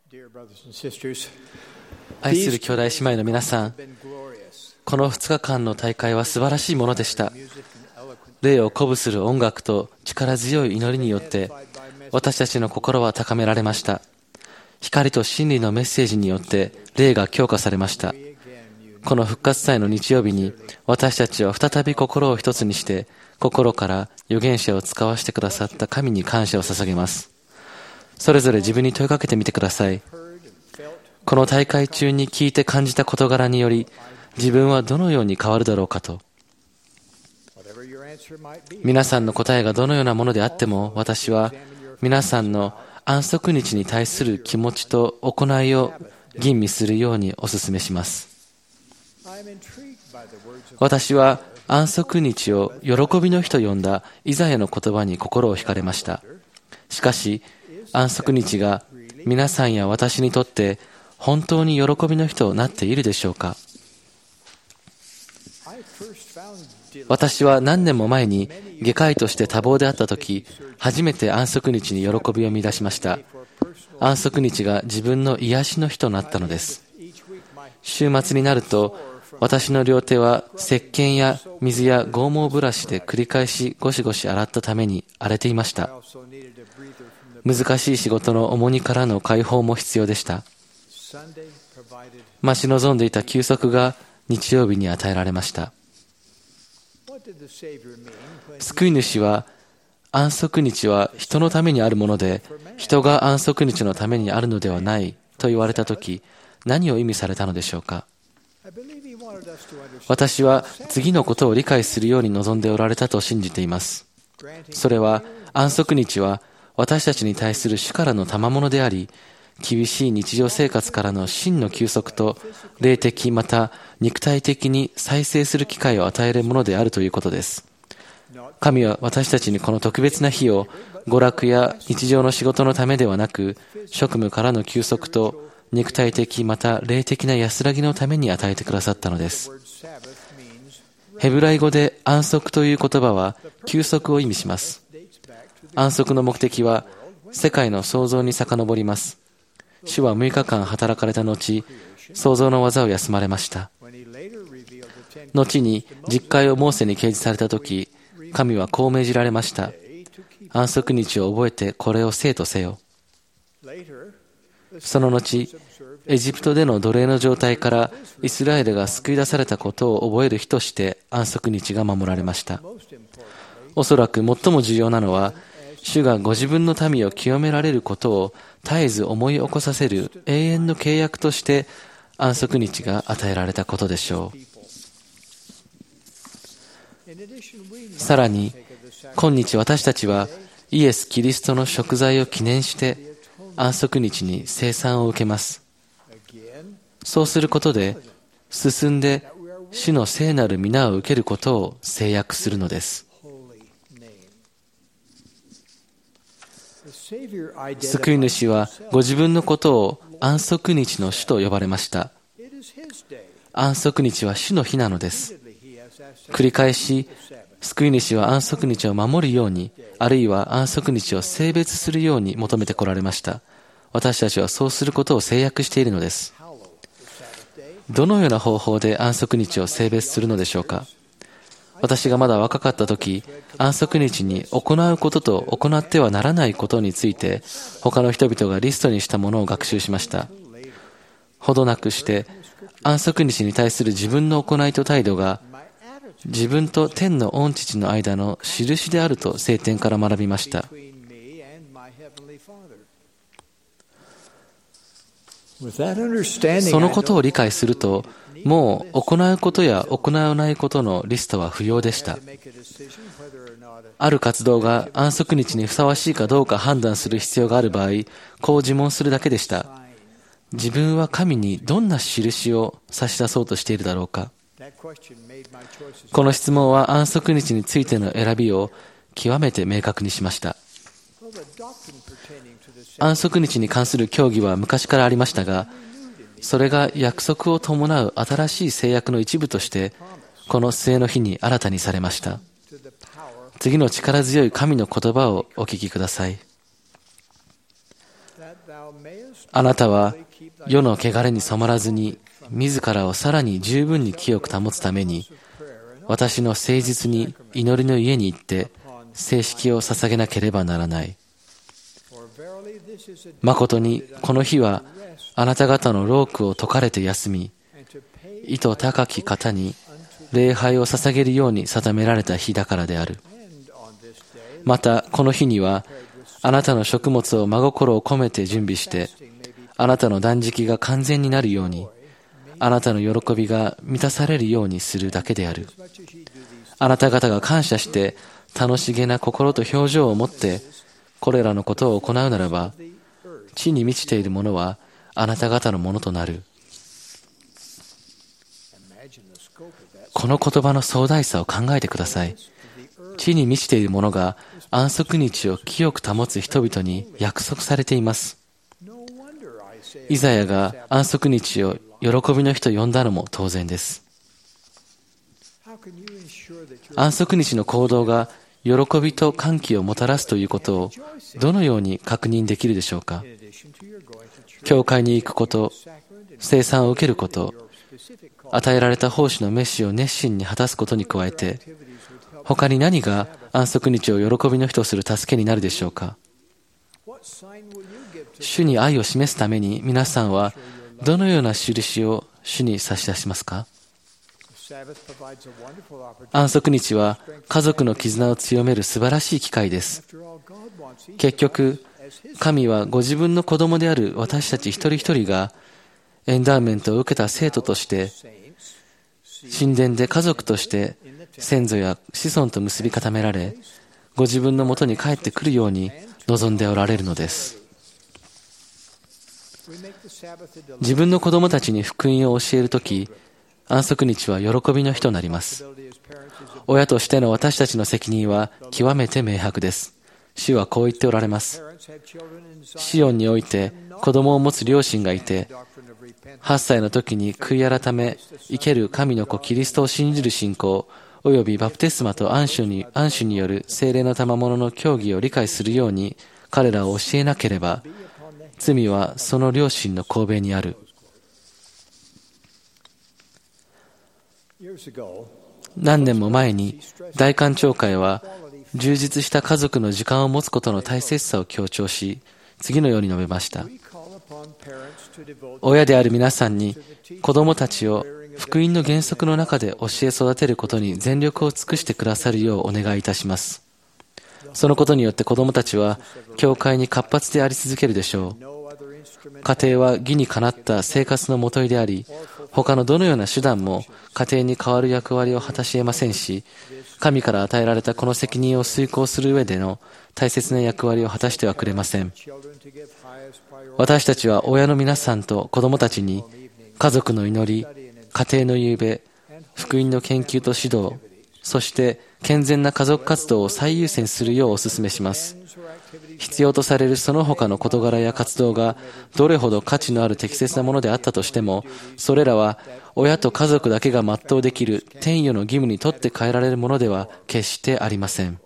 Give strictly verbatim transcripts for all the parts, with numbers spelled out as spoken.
愛する兄弟姉妹の皆さん、このふつかかんの大会は素晴らしいものでした。霊を鼓舞する音楽と力強い祈りによって私たちの心は高められました。光と真理のメッセージによって霊が強化されました。この復活祭の日曜日に私たちは再び心を一つにして心から預言者を使わせてくださった神に感謝を捧げます。それぞれ自分に問いかけてみてください。この大会中に聞いて感じた事柄により自分はどのように変わるだろうかと。皆さんの答えがどのようなものであっても、私は皆さんの安息日に対する気持ちと行いを吟味するようにお勧めします。私は安息日を喜びの日と呼んだイザヤの言葉に心を惹かれました。しかし安息日が皆さんや私にとって本当に喜びの日となっているでしょうか。私は何年も前に外科医として多忙であった時、初めて安息日に喜びを見出しました。安息日が自分の癒しの日となったのです。週末になると私の両手は石鹸や水や剛毛ブラシで繰り返しゴシゴシ洗ったために荒れていました。難しい仕事の重荷からの解放も必要でした。待ち望んでいた休息が日曜日に与えられました。救い主は、安息日は人のためにあるもので、人が安息日のためにあるのではないと言われたとき、何を意味されたのでしょうか。私は次のことを理解するように望んでおられたと信じています。それは、安息日は私たちに対する主からの賜物であり、厳しい日常生活からの真の休息と霊的また肉体的に再生する機会を与えるものであるということです。神は私たちにこの特別な日を娯楽や日常の仕事のためではなく、職務からの休息と肉体的また霊的な安らぎのために与えてくださったのです。ヘブライ語で安息という言葉は休息を意味します。安息の目的は世界の創造に遡ります。主はむいかかん働かれた後、創造の技を休まれました。後に実会をモーセに掲示されたとき、神はこう命じられました。安息日を覚えてこれを聖とせよ。その後、エジプトでの奴隷の状態からイスラエルが救い出されたことを覚える日として安息日が守られました。おそらく最も重要なのは、主がご自分の民を清められることを絶えず思い起こさせる永遠の契約として安息日が与えられたことでしょう。さらに、今日私たちはイエス・キリストの贖罪を記念して安息日に聖餐を受けます。そうすることで、進んで主の聖なる皆を受けることを制約するのです。救い主はご自分のことを安息日の主と呼ばれました。安息日は主の日なのです。繰り返し、救い主は安息日を守るように、あるいは安息日を聖別するように求めてこられました。私たちはそうすることを制約しているのです。どのような方法で安息日を聖別するのでしょうか。私がまだ若かった時、安息日に行うことと行ってはならないことについて、他の人々がリストにしたものを学習しました。ほどなくして、安息日に対する自分の行いと態度が、自分と天の御父の間の印であると聖典から学びました。そのことを理解すると、もう行うことや行わないことのリストは不要でした。ある活動が安息日にふさわしいかどうか判断する必要がある場合、こう自問するだけでした。自分は神にどんな印を差し出そうとしているだろうか。この質問は安息日についての選びを極めて明確にしました。安息日に関する教義は昔からありましたが、それが約束を伴う新しい制約の一部として、この末の日に新たにされました。次の力強い神の言葉をお聞きください。 あなたは世の汚れに染まらずに、自らをさらに十分に清く保つために、私の誠実に祈りの家に行って、聖式を捧げなければならない。誠にこの日は、あなた方の労苦を解かれて休み、意図高き方に礼拝を捧げるように定められた日だからである。また、この日には、あなたの食物を真心を込めて準備して、あなたの断食が完全になるように、あなたの喜びが満たされるようにするだけである。あなた方が感謝して、楽しげな心と表情を持って、これらのことを行うならば、地に満ちているものは、あなた方のものとなる。この言葉の壮大さを考えてください。地に満ちているものが安息日を清く保つ人々に約束されています。イザヤが安息日を喜びの日と呼んだのも当然です。安息日の行動が喜びと歓喜をもたらすということをどのように確認できるでしょうか。教会に行くこと、聖餐を受けること、与えられた奉仕の召しを熱心に果たすことに加えて、他に何が安息日を喜びの日とする助けになるでしょうか。主に愛を示すために皆さんはどのような印を主に差し出しますか。安息日は家族の絆を強める素晴らしい機会です。結局、神はご自分の子供である私たち一人一人がエンダーメントを受けた生徒として神殿で家族として先祖や子孫と結び固められ、ご自分のもとに帰ってくるように望んでおられるのです。自分の子供たちに福音を教えるとき、安息日は喜びの日となります。親としての私たちの責任は極めて明白です。主はこう言っておられます。シオンにおいて子供を持つ両親がいて、はっさいの時に悔い改め、生ける神の子キリストを信じる信仰、およびバプテスマと安守に、安守による聖霊の賜物の教義を理解するように彼らを教えなければ、罪はその両親の頭にある。何年も前に大官庁会は充実した家族の時間を持つことの大切さを強調し、次のように述べました。親である皆さんに子供たちを福音の原則の中で教え育てることに全力を尽くしてくださるようお願いいたします。そのことによって子供たちは教会に活発であり続けるでしょう。家庭は義にかなった生活のもといであり、他のどのような手段も家庭に代わる役割を果たし得ませんし、神から与えられたこの責任を遂行する上での大切な役割を果たしてはくれません。私たちは親の皆さんと子供たちに家族の祈り、家庭の夕べ、福音の研究と指導、そして健全な家族活動を最優先するようお勧めします。必要とされるその他の事柄や活動がどれほど価値のある適切なものであったとしても、それらは親と家族だけが全うできる天与の義務にとって変えられるものでは決してありません。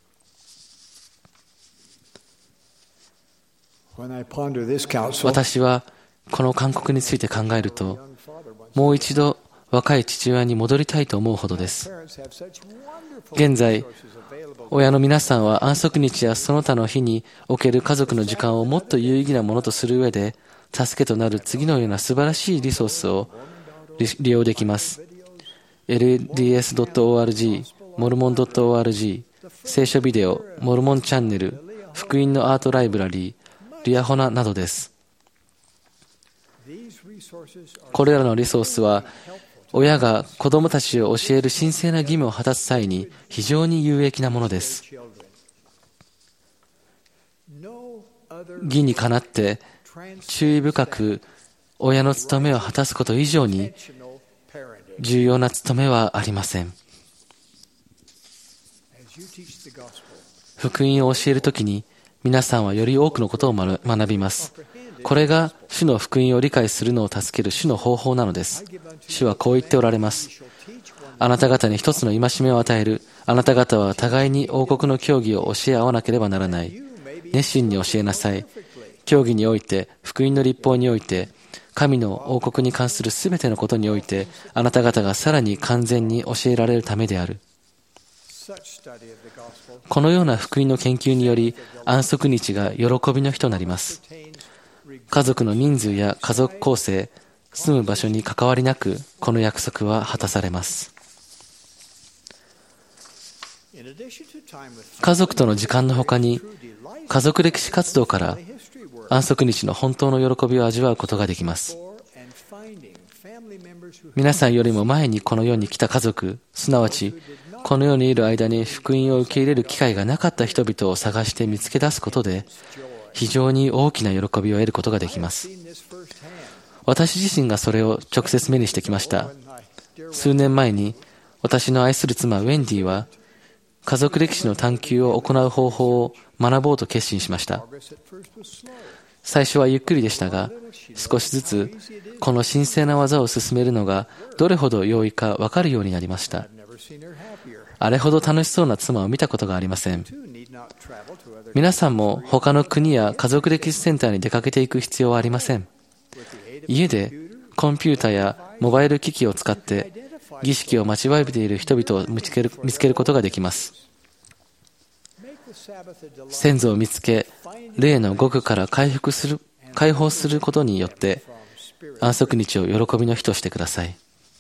私はこの勧告について考えると、もう一度若い父親に戻りたいと思うほどです。現在、親の皆さんは安息日やその他の日における家族の時間をもっと有意義なものとする上で、助けとなる次のような素晴らしいリソースを利用できます。エルディーエスドットオーアールジー、モルモンドットオーアールジー、聖書ビデオ、モルモンチャンネル、福音のアートライブラリー、リアホナなどです。これらのリソースは、親が子供たちを教える神聖な義務を果たす際に非常に有益なものです。義にかなって注意深く親の務めを果たすこと以上に重要な務めはありません。福音を教えるときに皆さんはより多くのことを学びます。これが主の福音を理解するのを助ける主の方法なのです。主はこう言っておられます。あなた方に一つの戒めを与える。あなた方は互いに王国の教義を教え合わなければならない。熱心に教えなさい。 教義において、福音の律法において、神の王国に関するすべてのことにおいて、あなた方がさらに完全に教えられるためである。このような福音の研究により、安息日が喜びの日となります。家族の人数や家族構成、住む場所に関わりなく、この約束は果たされます。家族との時間の他に、家族歴史活動から安息日の本当の喜びを味わうことができます。皆さんよりも前にこの世に来た家族、すなわちこの世にいる間に福音を受け入れる機会がなかった人々を探して見つけ出すことで、非常に大きな喜びを得ることができます。私自身がそれを直接目にしてきました。数年前に私の愛する妻ウェンディは家族歴史の探求を行う方法を学ぼうと決心しました。最初はゆっくりでしたが、少しずつこの神聖な技を進めるのがどれほど容易か分かるようになりました。あれほど楽しそうな妻を見たことがありません。皆さんも他の国や家族歴史センターに出かけていく必要はありません。家でコンピュータやモバイル機器を使って儀式を待ちわびている人々を見つける、見つけることができます。先祖を見つけ、霊の極から回復する、解放することによって安息日を喜びの日としてください。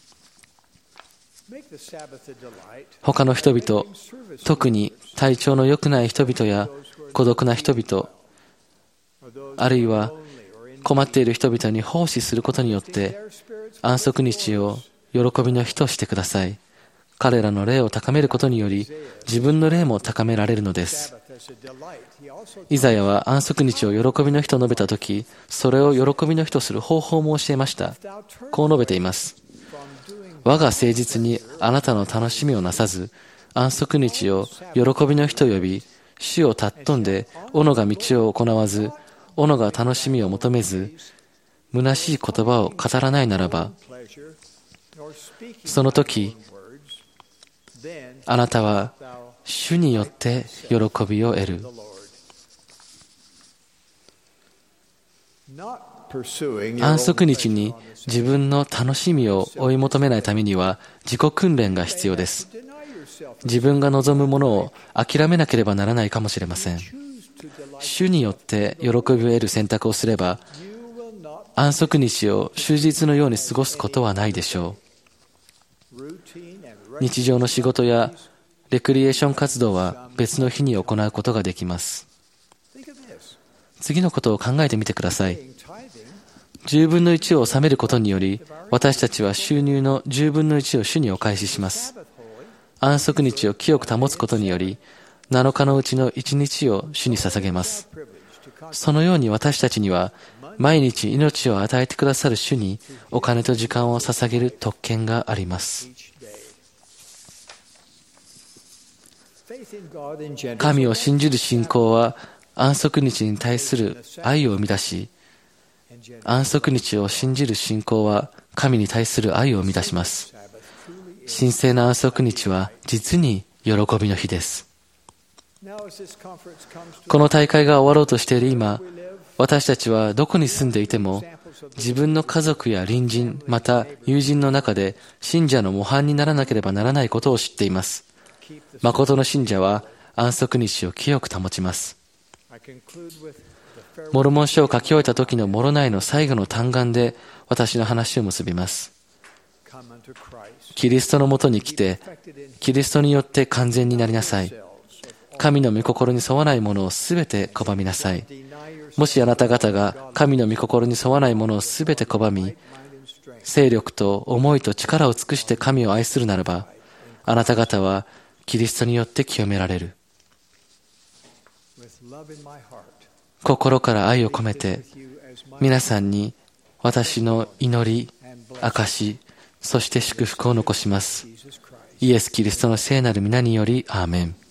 他の人々、特に体調の良くない人々や孤独な人々、あるいは困っている人々に奉仕することによって安息日を喜びの日としてください。彼らの霊を高めることにより自分の霊も高められるのです。イザヤは安息日を喜びの日と述べたとき、それを喜びの日とする方法も教えました。こう述べています。我が誠実にあなたの楽しみをなさず、安息日を喜びの日と呼び、主を尊んで、斧が道を行わず、斧が楽しみを求めず、虚しい言葉を語らないならば、その時、あなたは主によって喜びを得る。安息日に自分の楽しみを追い求めないためには自己訓練が必要です。自分が望むものを諦めなければならないかもしれません。主によって喜びを得る選択をすれば、安息日を終日のように過ごすことはないでしょう。日常の仕事やレクリエーション活動は別の日に行うことができます。次のことを考えてみてください。じゅうぶんのいちを納めることにより、私たちは収入のじゅうぶんのいちを主にお返しします。安息日を清く保つことにより、なのかのうちのいちにちを主に捧げます。そのように私たちには、毎日命を与えてくださる主にお金と時間を捧げる特権があります。神を信じる信仰は安息日に対する愛を生み出し、安息日を信じる信仰は神に対する愛を生み出します。神聖な安息日は実に喜びの日です。この大会が終わろうとしている今、私たちはどこに住んでいても、自分の家族や隣人、また友人の中で信者の模範にならなければならないことを知っています。誠の信者は安息日を清く保ちます。モルモン書を書き終えた時のモロナイの最後の嘆願で私の話を結びます。キリストのもとに来て、キリストによって完全になりなさい。神の御心に沿わないものをすべて拒みなさい。もしあなた方が神の御心に沿わないものをすべて拒み、勢力と思いと力を尽くして神を愛するならば、あなた方はキリストによって清められる。心から愛を込めて、皆さんに私の祈り、証、そして祝福を残します。イエス・キリストの聖なる皆により、アーメン。